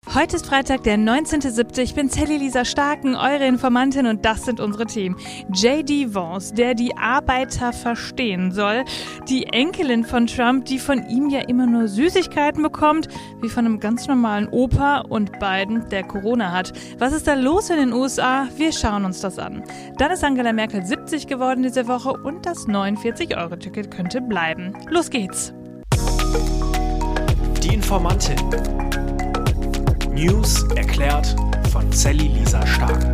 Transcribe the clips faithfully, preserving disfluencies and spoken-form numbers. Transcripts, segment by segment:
Heute ist Freitag, der neunzehnter siebter Ich bin Sally Lisa Starken, eure Informantin, und das sind unsere Themen. J D. Vance, der die Arbeiter verstehen soll. Die Enkelin von Trump, die von ihm ja immer nur Süßigkeiten bekommt, wie von einem ganz normalen Opa, und Biden, der Corona hat. Was ist da los in den U S A? Wir schauen uns das an. Dann ist Angela Merkel siebzig geworden diese Woche und das neunundvierzig Euro Ticket könnte bleiben. Los geht's! Die Informantin. News erklärt von Sally Lisa Starken.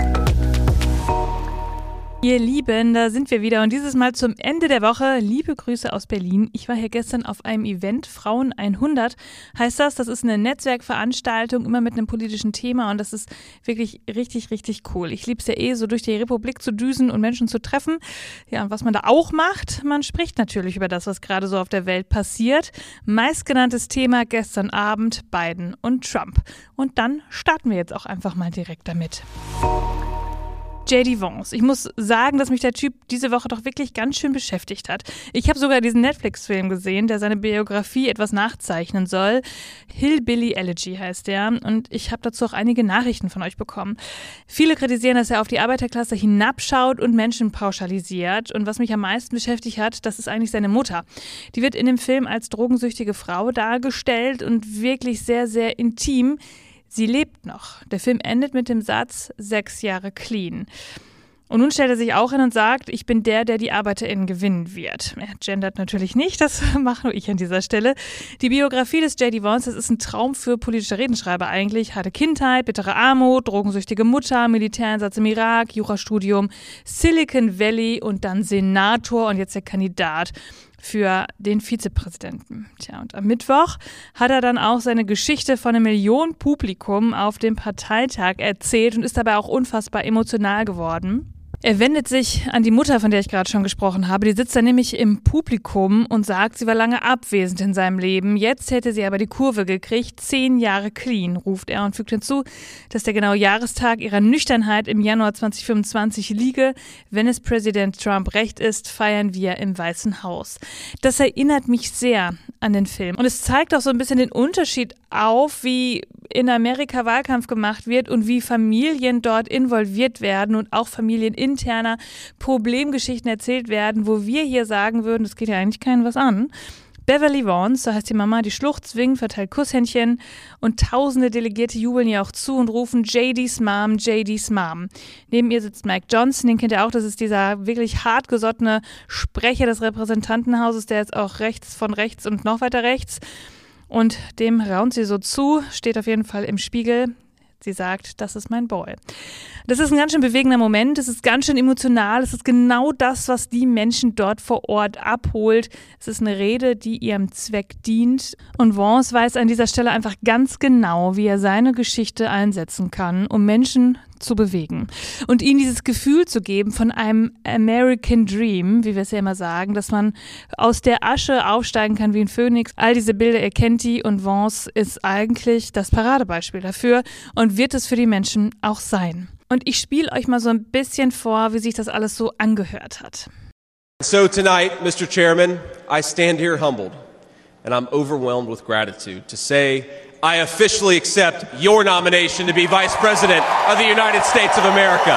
Ihr Lieben, da sind wir wieder und dieses Mal zum Ende der Woche. Liebe Grüße aus Berlin. Ich war hier gestern auf einem Event, Frauen hundert heißt das. Das ist eine Netzwerkveranstaltung, immer mit einem politischen Thema, und das ist wirklich richtig, richtig cool. Ich liebe es ja eh, so durch die Republik zu düsen und Menschen zu treffen. Ja, und was man da auch macht, man spricht natürlich über das, was gerade so auf der Welt passiert. Meistgenanntes Thema gestern Abend, Biden und Trump. Und dann starten wir jetzt auch einfach mal direkt damit. J D. Vance. Ich muss sagen, dass mich der Typ diese Woche doch wirklich ganz schön beschäftigt hat. Ich habe sogar diesen Netflix-Film gesehen, der seine Biografie etwas nachzeichnen soll. Hillbilly Elegy heißt der, und ich habe dazu auch einige Nachrichten von euch bekommen. Viele kritisieren, dass er auf die Arbeiterklasse hinabschaut und Menschen pauschalisiert. Und was mich am meisten beschäftigt hat, das ist eigentlich seine Mutter. Die wird in dem Film als drogensüchtige Frau dargestellt und wirklich sehr, sehr intim. Sie lebt noch. Der Film endet mit dem Satz, sechs Jahre clean. Und nun stellt er sich auch hin und sagt, ich bin der, der die ArbeiterInnen gewinnen wird. Er gendert natürlich nicht, das mache nur ich an dieser Stelle. Die Biografie des J D. Vance, das ist ein Traum für politische Redenschreiber eigentlich. Harte Kindheit, bittere Armut, drogensüchtige Mutter, Militäreinsatz im Irak, Jurastudium, Silicon Valley und dann Senator und jetzt der Kandidat für den Vizepräsidenten. Tja, und am Mittwoch hat er dann auch seine Geschichte von einer Million Publikum auf dem Parteitag erzählt und ist dabei auch unfassbar emotional geworden. Er wendet sich an die Mutter, von der ich gerade schon gesprochen habe. Die sitzt da nämlich im Publikum und sagt, sie war lange abwesend in seinem Leben. Jetzt hätte sie aber die Kurve gekriegt. Zehn Jahre clean, ruft er und fügt hinzu, dass der genaue Jahrestag ihrer Nüchternheit im Januar zwanzig fünfundzwanzig liege. Wenn es Präsident Trump recht ist, feiern wir im Weißen Haus. Das erinnert mich sehr an den Film. Und es zeigt auch so ein bisschen den Unterschied auf, wie in Amerika Wahlkampf gemacht wird und wie Familien dort involviert werden und auch familieninterner Problemgeschichten erzählt werden, wo wir hier sagen würden, das geht ja eigentlich keinen was an. Beverly Vance, so heißt die Mama, die schluchzt, zwingend, verteilt Kusshändchen und tausende Delegierte jubeln ihr auch zu und rufen J D's Mom, J D's Mom. Neben ihr sitzt Mike Johnson, den kennt ihr auch, das ist dieser wirklich hartgesottene Sprecher des Repräsentantenhauses, der jetzt auch rechts von rechts und noch weiter rechts. Und dem raunt sie so zu, steht auf jeden Fall im Spiegel. Sie sagt, das ist mein Boy. Das ist ein ganz schön bewegender Moment, es ist ganz schön emotional, es ist genau das, was die Menschen dort vor Ort abholt. Es ist eine Rede, die ihrem Zweck dient. Und Vance weiß an dieser Stelle einfach ganz genau, wie er seine Geschichte einsetzen kann, um Menschen zu bewegen. Und ihnen dieses Gefühl zu geben von einem American Dream, wie wir es ja immer sagen, dass man aus der Asche aufsteigen kann wie ein Phönix. All diese Bilder, ihr kennt die, und Vance ist eigentlich das Paradebeispiel dafür und wird es für die Menschen auch sein. Und ich spiele euch mal so ein bisschen vor, wie sich das alles so angehört hat. So tonight, Mister Chairman, I stand here humbled and I'm overwhelmed with gratitude to say I officially accept your nomination to be Vice President of the United States of America.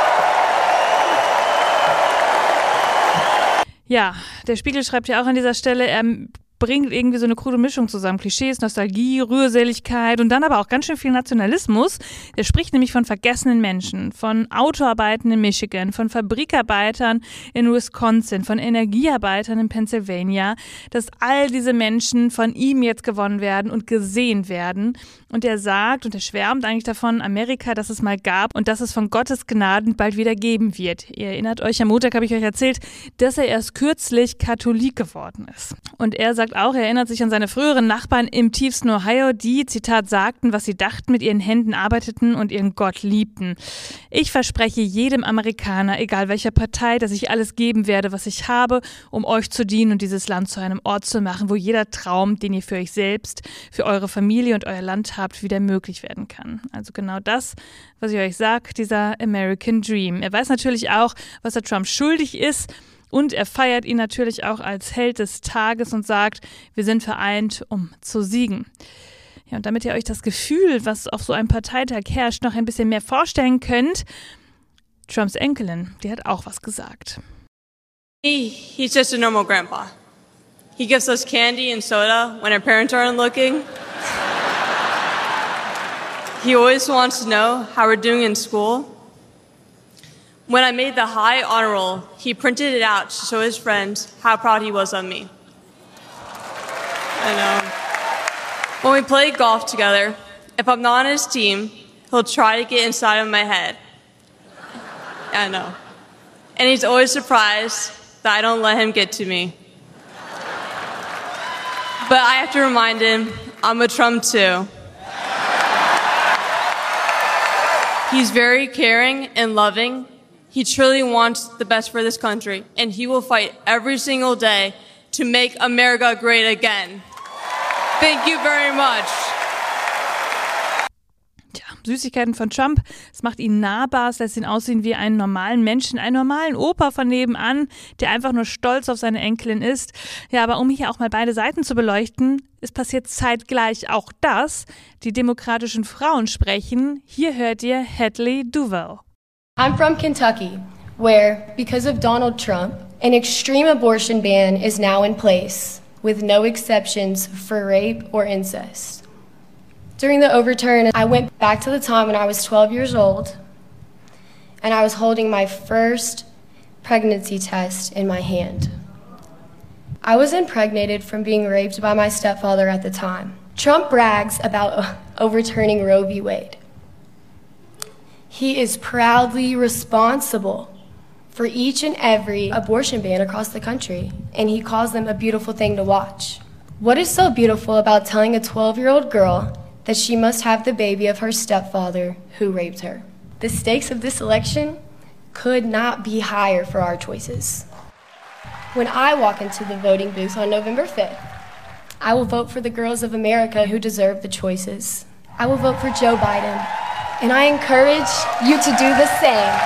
Ja, der Spiegel schreibt ja auch an dieser Stelle, er bringt irgendwie so eine krude Mischung zusammen. Klischees, Nostalgie, Rührseligkeit und dann aber auch ganz schön viel Nationalismus. Der spricht nämlich von vergessenen Menschen, von Autoarbeitern in Michigan, von Fabrikarbeitern in Wisconsin, von Energiearbeitern in Pennsylvania, dass all diese Menschen von ihm jetzt gewonnen werden und gesehen werden. Und er sagt und er schwärmt eigentlich davon, Amerika, das es mal gab und dass es von Gottes Gnaden bald wieder geben wird. Ihr erinnert euch, am Montag habe ich euch erzählt, dass er erst kürzlich Katholik geworden ist. Und er sagt auch, er erinnert sich an seine früheren Nachbarn im tiefsten Ohio, die, Zitat, sagten, was sie dachten, mit ihren Händen arbeiteten und ihren Gott liebten. Ich verspreche jedem Amerikaner, egal welcher Partei, dass ich alles geben werde, was ich habe, um euch zu dienen und dieses Land zu einem Ort zu machen, wo jeder Traum, den ihr für euch selbst, für eure Familie und euer Land habt, wieder möglich werden kann. Also genau das, was ich euch sage, dieser American Dream. Er weiß natürlich auch, was er Trump schuldig ist, und er feiert ihn natürlich auch als Held des Tages und sagt, wir sind vereint, um zu siegen. Ja, und damit ihr euch das Gefühl, was auf so einem Parteitag herrscht, noch ein bisschen mehr vorstellen könnt, Trumps Enkelin, die hat auch was gesagt. He, he's just a normal grandpa. He gives us candy and soda when our parents aren't looking. He always wants to know how we're doing in school. When I made the high honor roll, he printed it out to show his friends how proud he was of me. I know. When we play golf together, if I'm not on his team, he'll try to get inside of my head. I know. And he's always surprised that I don't let him get to me. But I have to remind him, I'm a Trump too. He's very caring and loving. He truly wants the best for this country, and he will fight every single day to make America great again. Thank you very much. Tja, Süßigkeiten von Trump, es macht ihn nahbar, es lässt ihn aussehen wie einen normalen Menschen, einen normalen Opa von nebenan, der einfach nur stolz auf seine Enkelin ist. Ja, aber um hier auch mal beide Seiten zu beleuchten, es passiert zeitgleich auch das, die demokratischen Frauen sprechen. Hier hört ihr Hadley Duval. I'm from Kentucky, where, because of Donald Trump, an extreme abortion ban is now in place, with no exceptions for rape or incest. During the overturn, I went back to the time when I was twelve years old, and I was holding my first pregnancy test in my hand. I was impregnated from being raped by my stepfather at the time. Trump brags about overturning Roe v. Wade. He is proudly responsible for each and every abortion ban across the country, and he calls them a beautiful thing to watch. What is so beautiful about telling a twelve-year-old girl that she must have the baby of her stepfather who raped her? The stakes of this election could not be higher for our choices. When I walk into the voting booth on November fifth, I will vote for the girls of America who deserve the choices. I will vote for Joe Biden, and I encourage you to do the same.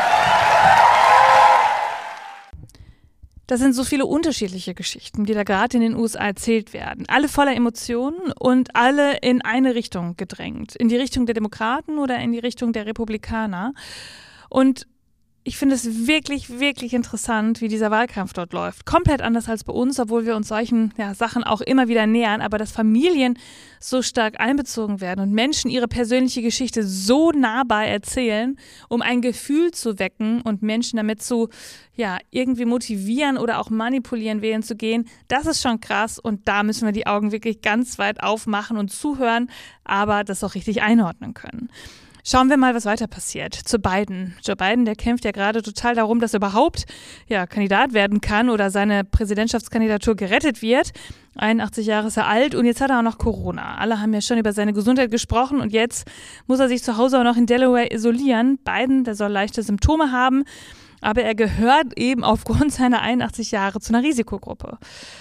Das sind so viele unterschiedliche Geschichten, die da gerade in den U S A erzählt werden. Alle voller Emotionen und alle in eine Richtung gedrängt. In die Richtung der Demokraten oder in die Richtung der Republikaner. Und ich finde es wirklich, wirklich interessant, wie dieser Wahlkampf dort läuft. Komplett anders als bei uns, obwohl wir uns solchen ja, Sachen auch immer wieder nähern. Aber dass Familien so stark einbezogen werden und Menschen ihre persönliche Geschichte so nahbar erzählen, um ein Gefühl zu wecken und Menschen damit zu ja, irgendwie motivieren oder auch manipulieren, wählen zu gehen, das ist schon krass. Und da müssen wir die Augen wirklich ganz weit aufmachen und zuhören, aber das auch richtig einordnen können. Schauen wir mal, was weiter passiert. Zu Biden. Joe Biden, der kämpft ja gerade total darum, dass er überhaupt ja, Kandidat werden kann oder seine Präsidentschaftskandidatur gerettet wird. einundachtzig Jahre ist er alt und jetzt hat er auch noch Corona. Alle haben ja schon über seine Gesundheit gesprochen und jetzt muss er sich zu Hause auch noch in Delaware isolieren. Biden, der soll leichte Symptome haben, aber er gehört eben aufgrund seiner einundachtzig Jahre zu einer Risikogruppe.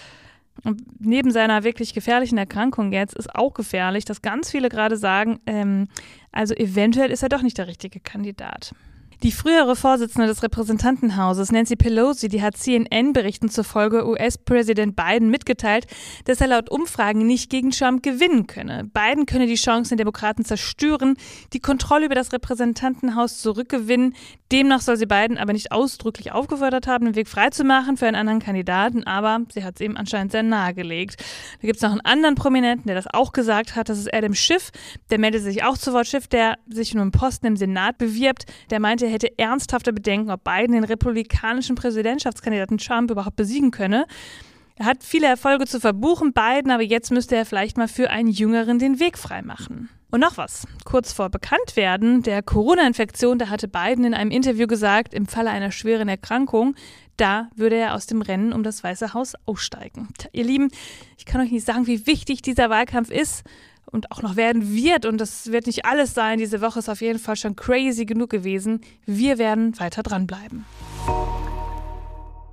Und neben seiner wirklich gefährlichen Erkrankung jetzt ist auch gefährlich, dass ganz viele gerade sagen, ähm, also eventuell ist er doch nicht der richtige Kandidat. Die frühere Vorsitzende des Repräsentantenhauses, Nancy Pelosi, die hat C N N-Berichten zufolge U S-Präsident Biden mitgeteilt, dass er laut Umfragen nicht gegen Trump gewinnen könne. Biden könne die Chancen der Demokraten zerstören, die Kontrolle über das Repräsentantenhaus zurückgewinnen. Demnach soll sie Biden aber nicht ausdrücklich aufgefordert haben, den Weg freizumachen für einen anderen Kandidaten, aber sie hat es ihm anscheinend sehr nahegelegt. Da gibt es noch einen anderen Prominenten, der das auch gesagt hat, das ist Adam Schiff, der meldete sich auch zu Wort. Schiff, der sich um einen Posten im Senat bewirbt, der meinte, er hätte ernsthafte Bedenken, ob Biden den republikanischen Präsidentschaftskandidaten Trump überhaupt besiegen könne. Er hat viele Erfolge zu verbuchen, Biden, aber jetzt müsste er vielleicht mal für einen Jüngeren den Weg freimachen. Und noch was, kurz vor Bekanntwerden der Corona-Infektion, da hatte Biden in einem Interview gesagt, im Falle einer schweren Erkrankung, da würde er aus dem Rennen um das Weiße Haus aussteigen. Tja, ihr Lieben, ich kann euch nicht sagen, wie wichtig dieser Wahlkampf ist und auch noch werden wird. Und das wird nicht alles sein. Diese Woche ist auf jeden Fall schon crazy genug gewesen. Wir werden weiter dranbleiben.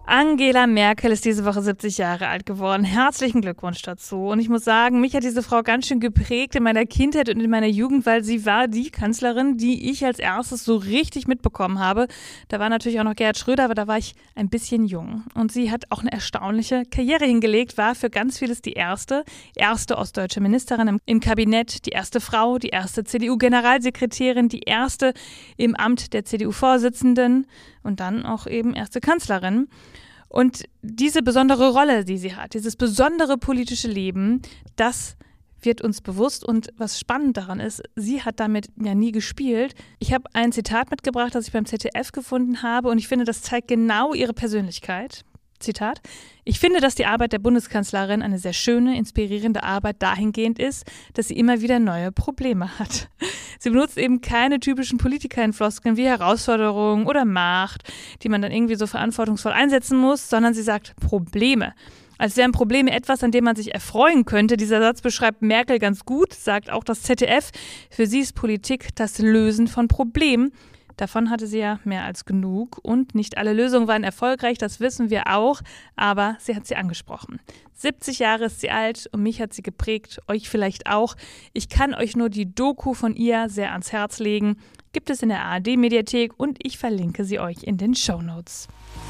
Angela Merkel ist diese Woche siebzig Jahre alt geworden. Herzlichen Glückwunsch dazu. Und ich muss sagen, mich hat diese Frau ganz schön geprägt in meiner Kindheit und in meiner Jugend, weil sie war die Kanzlerin, die ich als erstes so richtig mitbekommen habe. Da war natürlich auch noch Gerhard Schröder, aber da war ich ein bisschen jung. Und sie hat auch eine erstaunliche Karriere hingelegt, war für ganz vieles die erste, erste ostdeutsche Ministerin im, im Kabinett, die erste Frau, die erste C D U-Generalsekretärin, die erste im Amt der C D U-Vorsitzenden und dann auch eben erste Kanzlerin. Und diese besondere Rolle, die sie hat, dieses besondere politische Leben, das wird uns bewusst. Und was spannend daran ist, sie hat damit ja nie gespielt. Ich habe ein Zitat mitgebracht, das ich beim Z D F gefunden habe und ich finde, das zeigt genau ihre Persönlichkeit. Zitat: Ich finde, dass die Arbeit der Bundeskanzlerin eine sehr schöne, inspirierende Arbeit dahingehend ist, dass sie immer wieder neue Probleme hat. Sie benutzt eben keine typischen Politikerinnenfloskeln wie Herausforderungen oder Macht, die man dann irgendwie so verantwortungsvoll einsetzen muss, sondern sie sagt Probleme. Als wären Probleme etwas, an dem man sich erfreuen könnte. Dieser Satz beschreibt Merkel ganz gut, sagt auch das Z D F. Für sie ist Politik das Lösen von Problemen. Davon hatte sie ja mehr als genug und nicht alle Lösungen waren erfolgreich, das wissen wir auch, aber sie hat sie angesprochen. siebzig Jahre ist sie alt und mich hat sie geprägt, euch vielleicht auch. Ich kann euch nur die Doku von ihr sehr ans Herz legen. Gibt es in der A R D-Mediathek und ich verlinke sie euch in den Shownotes.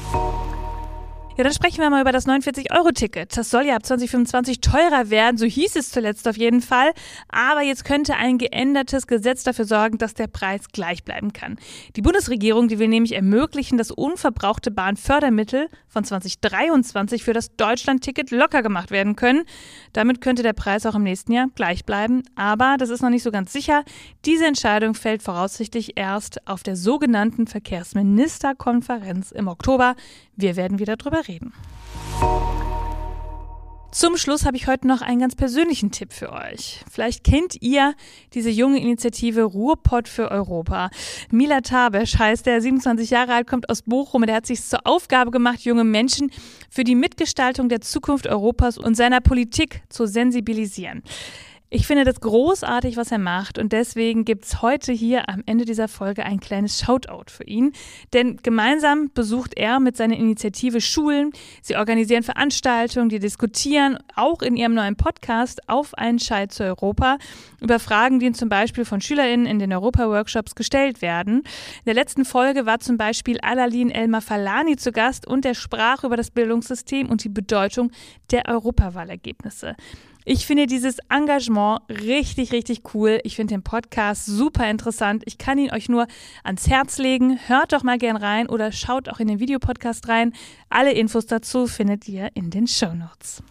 Ja, dann sprechen wir mal über das neunundvierzig Euro Ticket. Das soll ja ab zwanzig fünfundzwanzig teurer werden, so hieß es zuletzt auf jeden Fall. Aber jetzt könnte ein geändertes Gesetz dafür sorgen, dass der Preis gleich bleiben kann. Die Bundesregierung, die will nämlich ermöglichen, dass unverbrauchte Bahnfördermittel von zwanzig dreiundzwanzig für das Deutschland-Ticket locker gemacht werden können. Damit könnte der Preis auch im nächsten Jahr gleich bleiben. Aber das ist noch nicht so ganz sicher. Diese Entscheidung fällt voraussichtlich erst auf der sogenannten Verkehrsministerkonferenz im Oktober. Wir werden wieder drüber reden. Zum Schluss habe ich heute noch einen ganz persönlichen Tipp für euch. Vielleicht kennt ihr diese junge Initiative Ruhrpott für Europa. Mila Tabesch heißt er, siebenundzwanzig Jahre alt, kommt aus Bochum und er hat sich zur Aufgabe gemacht, junge Menschen für die Mitgestaltung der Zukunft Europas und seiner Politik zu sensibilisieren. Ich finde das großartig, was er macht und deswegen gibt's heute hier am Ende dieser Folge ein kleines Shoutout für ihn. Denn gemeinsam besucht er mit seiner Initiative Schulen, sie organisieren Veranstaltungen, die diskutieren, auch in ihrem neuen Podcast Auf einen Schei zu Europa, über Fragen, die zum Beispiel von SchülerInnen in den Europa-Workshops gestellt werden. In der letzten Folge war zum Beispiel Alalin El-Mafalani zu Gast und er sprach über das Bildungssystem und die Bedeutung der Europawahlergebnisse. Ich finde dieses Engagement richtig, richtig cool. Ich finde den Podcast super interessant. Ich kann ihn euch nur ans Herz legen. Hört doch mal gern rein oder schaut auch in den Videopodcast rein. Alle Infos dazu findet ihr in den Shownotes.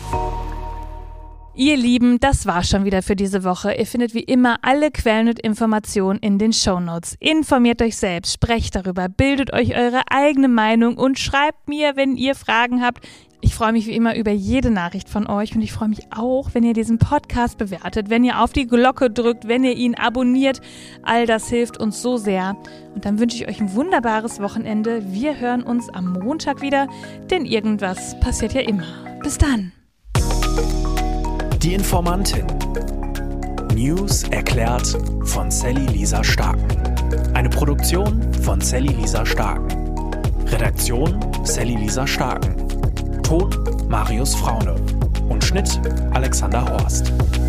Ihr Lieben, das war schon wieder für diese Woche. Ihr findet wie immer alle Quellen und Informationen in den Shownotes. Informiert euch selbst, sprecht darüber, bildet euch eure eigene Meinung und schreibt mir, wenn ihr Fragen habt. Ich freue mich wie immer über jede Nachricht von euch und ich freue mich auch, wenn ihr diesen Podcast bewertet, wenn ihr auf die Glocke drückt, wenn ihr ihn abonniert. All das hilft uns so sehr. Und dann wünsche ich euch ein wunderbares Wochenende. Wir hören uns am Montag wieder, denn irgendwas passiert ja immer. Bis dann. Die Informantin. News erklärt von Sally Lisa Starken. Eine Produktion von Sally Lisa Starken. Redaktion Sally Lisa Starken. Ton Marius Fraune und Schnitt Alexander Horst.